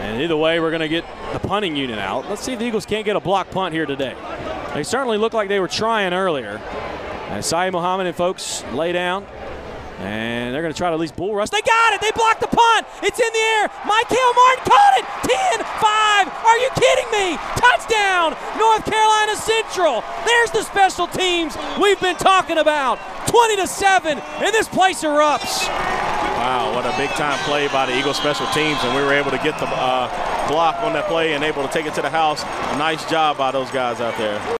And either way, we're going to get the punting unit out. Let's see if the Eagles can't get a block punt here today. They certainly looked like they were trying earlier. And Saeed Muhammad and folks lay down. And they're going to try to at least bull rush. They got it. They blocked the punt. It's in the air. Michael Martin caught it. 10-5. Are you kidding me? Touchdown, North Carolina Central. There's the special teams we've been talking about. 20-7, and this place erupts. Wow, what a big-time play by the Eagles special teams, and we were able to get the block on that play and able to take it to the house. A nice job by those guys out there.